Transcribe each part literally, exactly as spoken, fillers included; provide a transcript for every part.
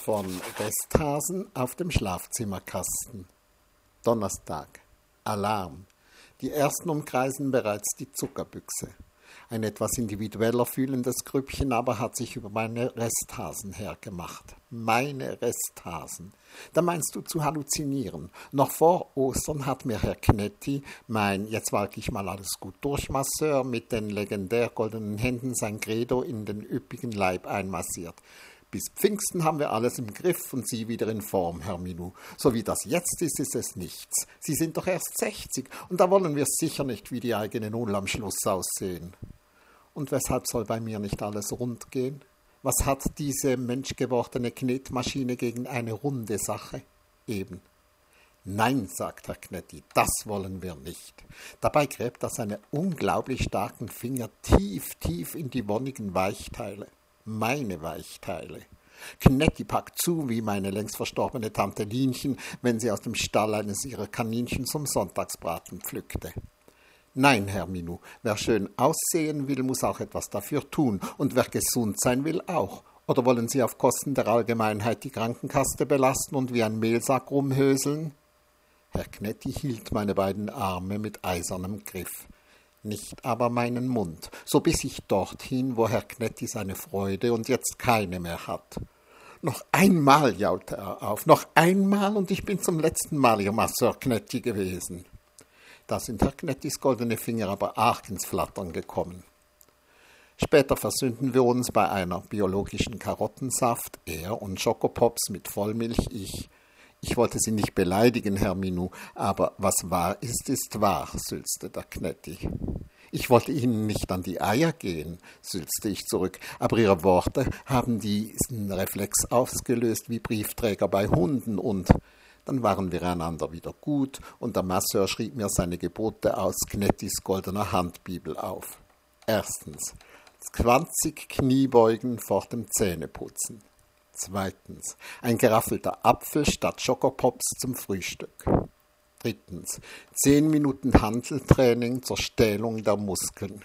Von Resthasen auf dem Schlafzimmerkasten. Donnerstag. Alarm. Die Ersten umkreisen bereits die Zuckerbüchse. Ein etwas individueller fühlendes Grüppchen aber hat sich über meine Resthasen hergemacht. Meine Resthasen. Da meinst du zu halluzinieren. Noch vor Ostern hat mir Herr Knetti, mein jetzt walk ich mal alles gut durch Masseur, mit den legendär goldenen Händen sein Credo in den üppigen Leib einmassiert. Bis Pfingsten haben wir alles im Griff und Sie wieder in Form, Herr Minou. So wie das jetzt ist, ist es nichts. Sie sind doch erst sechzig und da wollen wir sicher nicht wie die eigene Null am Schluss aussehen. Und weshalb soll bei mir nicht alles rund gehen? Was hat diese menschgewordene Knetmaschine gegen eine runde Sache? Eben. Nein, sagt Herr Knetti, das wollen wir nicht. Dabei gräbt er seine unglaublich starken Finger tief, tief in die wonnigen Weichteile. Meine Weichteile. Knetti packt zu wie meine längst verstorbene Tante Linchen, wenn sie aus dem Stall eines ihrer Kaninchen zum Sonntagsbraten pflückte. Nein, Herr Minou, wer schön aussehen will, muss auch etwas dafür tun, und wer gesund sein will, auch. Oder wollen Sie auf Kosten der Allgemeinheit die Krankenkasse belasten und wie ein Mehlsack rumhöseln? Herr Knetti hielt meine beiden Arme mit eisernem Griff. Nicht aber meinen Mund, so bis ich dorthin, wo Herr Knetti seine Freude und jetzt keine mehr hat. Noch einmal, jaulte er auf, noch einmal und ich bin zum letzten Mal Ihr Masseur Knetti gewesen. Da sind Herr Knettis goldene Finger aber arg ins Flattern gekommen. Später versöhnten wir uns bei einer biologischen Karottensaft, er und Schokopops mit Vollmilch, ich. Ich wollte Sie nicht beleidigen, Herr Minou, aber was wahr ist, ist wahr, sülzte der Knetti. Ich wollte Ihnen nicht an die Eier gehen, sülzte ich zurück, aber Ihre Worte haben diesen Reflex ausgelöst wie Briefträger bei Hunden und... Dann waren wir einander wieder gut und der Masseur schrieb mir seine Gebote aus Knettis goldener Handbibel auf. Erstens, zwanzig Kniebeugen vor dem Zähneputzen. Zweitens, ein geraffelter Apfel statt Schokopops zum Frühstück. Drittens, zehn Minuten Hanteltraining zur Stählung der Muskeln.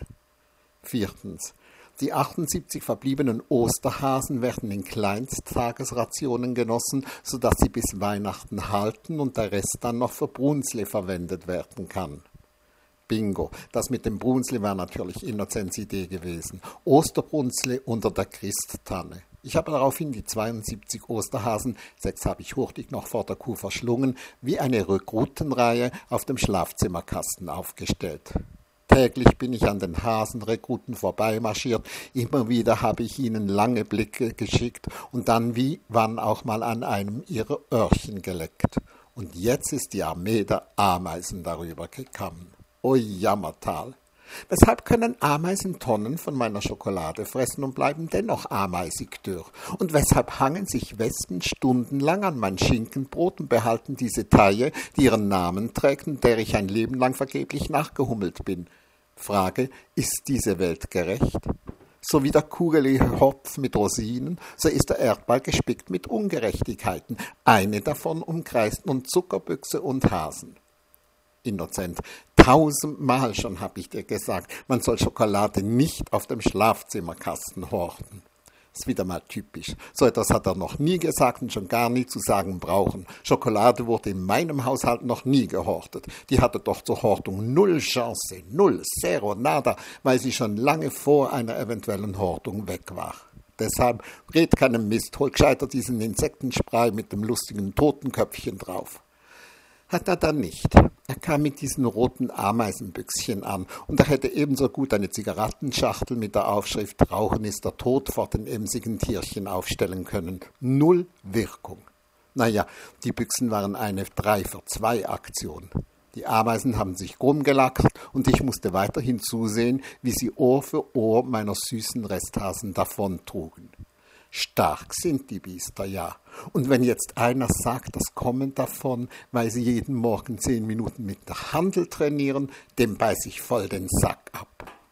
Viertens, die achtundsiebzig verbliebenen Osterhasen werden in Kleinsttagesrationen genossen, sodass sie bis Weihnachten halten und der Rest dann noch für Brunsli verwendet werden kann. Bingo, das mit dem Brunsli war natürlich Innozents Idee gewesen. Osterbrunsli unter der Christtanne. Ich habe daraufhin die zweiundsiebzig Osterhasen, sechs habe ich hurtig noch vor der Kuh verschlungen, wie eine Rekrutenreihe auf dem Schlafzimmerkasten aufgestellt. Täglich bin ich an den Hasenrekruten vorbeimarschiert, immer wieder habe ich ihnen lange Blicke geschickt und dann wie wann auch mal an einem ihrer Öhrchen geleckt. Und jetzt ist die Armee der Ameisen darüber gekommen. O Jammertal! Weshalb können Ameisen Tonnen von meiner Schokolade fressen und bleiben dennoch ameisig dürr? Und weshalb hangen sich Wespen stundenlang an mein Schinkenbrot und behalten diese Taille, die ihren Namen trägt und der ich ein Leben lang vergeblich nachgehummelt bin? Frage, ist diese Welt gerecht? So wie der kugelige Hopf mit Rosinen, so ist der Erdball gespickt mit Ungerechtigkeiten. Eine davon umkreist nun Zuckerbüchse und Hasen. Innozent, tausendmal schon habe ich dir gesagt, man soll Schokolade nicht auf dem Schlafzimmerkasten horten. Ist wieder mal typisch. So etwas hat er noch nie gesagt und schon gar nie zu sagen brauchen. Schokolade wurde in meinem Haushalt noch nie gehortet. Die hatte doch zur Hortung null Chance, null, zero, nada, weil sie schon lange vor einer eventuellen Hortung weg war. Deshalb red keinen Mist, hol gescheiter diesen Insektenspray mit dem lustigen Totenköpfchen drauf. Hat er dann nicht. Er kam mit diesen roten Ameisenbüchschen an und er hätte ebenso gut eine Zigarettenschachtel mit der Aufschrift »Rauchen ist der Tod« vor den emsigen Tierchen aufstellen können. Null Wirkung. Naja, die Büchsen waren eine drei für zwei Aktion. Die Ameisen haben sich krumm gelackert und ich musste weiterhin zusehen, wie sie Ohr für Ohr meiner süßen Resthasen davontrugen. Stark sind die Biester, ja. Und wenn jetzt einer sagt, das kommt davon, weil sie jeden Morgen zehn Minuten mit der Handel trainieren, dem beiß ich voll den Sack ab.